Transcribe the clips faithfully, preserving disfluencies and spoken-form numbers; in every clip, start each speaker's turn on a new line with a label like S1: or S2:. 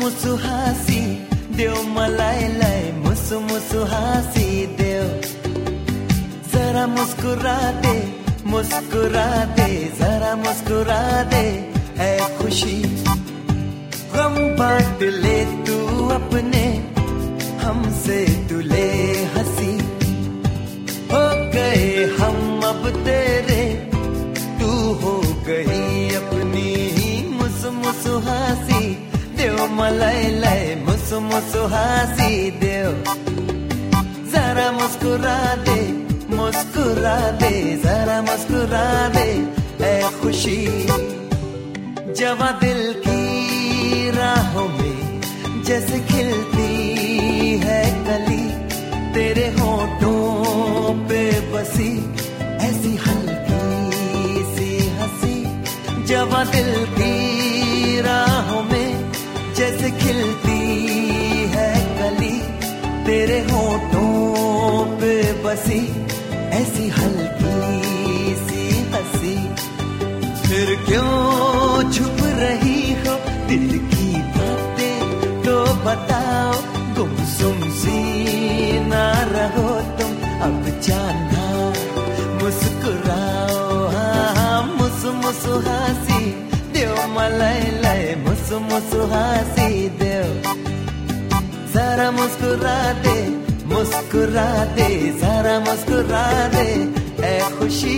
S1: मुसु हाँसी देव मलाइलाई मुसु मुसु हाँसी देव जरा मुस्कुरा दे मुस्कुरा दे जरा मुस्कुरा दे है खुशी गम बांट ले तू अपने हमसे तू ले हंसी हो गए हम अब तेरे तू हो गई अपनी ही मुसु मुसु हाँसी देव मलाइलाई मुसु मुसु हाँसी देव जरा मुस्कुरा दे मुस्कुरा दे जरा मुस्कुरा दे ऐ खुशी जवा दिल की राहों में जैसे खिलती है कली तेरे होठों पे बसी ऐसी हल्की सी हंसी जवा दिल की राहों में जैसे खिलती है कली तेरे होठों पे बसी ऐसी हल्की सी हंसी फिर क्यों छुप रही हो दिल की बातें तो बताओ गुमसुम सी ना रहो तुम अब जाना मुस्कुराओ हाँ मुसु मुसु हाँसी देव मलाइलाई मुसु मुसु हाँसी देव जरा मुस्कुरा दे मुस्कुरा दे जरा मुस्कुरा दे ऐ खुशी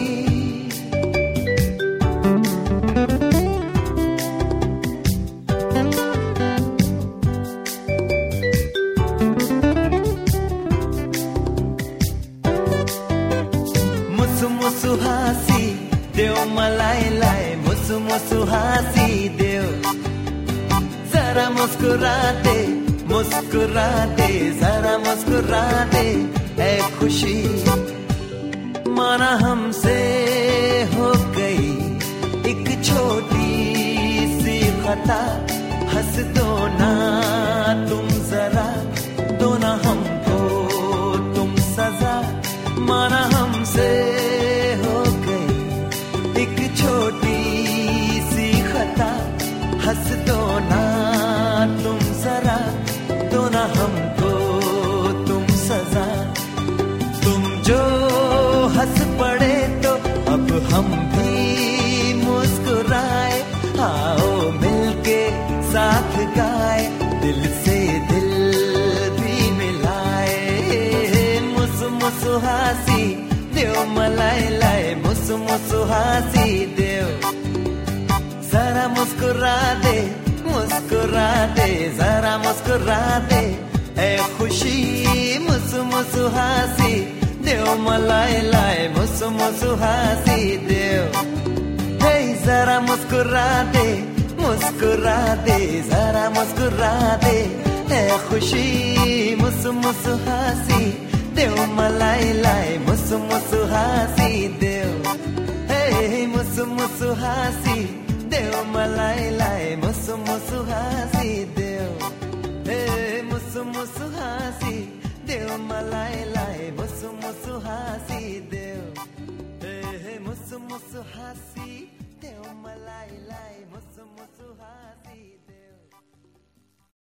S1: मुसु मुसु हाँसी देव मलाइलाई मुसु मुसु हाँसी देव जरा मुस्कुरा दे मुस्कुरा दे जरा मुस्कुरा दे ऐ खुशी माना हमसे हो गई एक छोटी सी खता हंस दो ना तुम जरा दो ना हमको तुम सजा माना हमसे हो गई एक छोटी सी खता हंस दो ना तुम जरा दो ना हमको तुम सजा तुम जो हंस पड़े तो अब हम भी मुस्कुराए आओ मिलके साथ गाए दिल से दिल भी मिलाए मुसु मुसु हाँसी देव मलाइलाई मुसु मुसु हाँसी देव जरा मुस्कुरा दे मुस्कुरा दे जरा मुस्कुरा दे ऐ खुशी मुसु मुसु हाँसी देव मलाइलाई मुसु मुसु हाँसी देव हे जरा मुस्कुरा दे मुस्कुरा दे जरा मुस्कुरा दे ऐ खुशी मुसु मुसु हाँसी देव मलाइलाई मुसु मुसु हाँसी देव हे मुसु मुसु हाँसी देव मलाइलाई मुसु मुसु हाँसी देव हे मुसु मुसु हाँसी देव मलाइलाई मुसु मुसु हाँसी देव हे मुसु मुसु हाँसी देव मलाइलाई मुसु मुसु हाँसी देव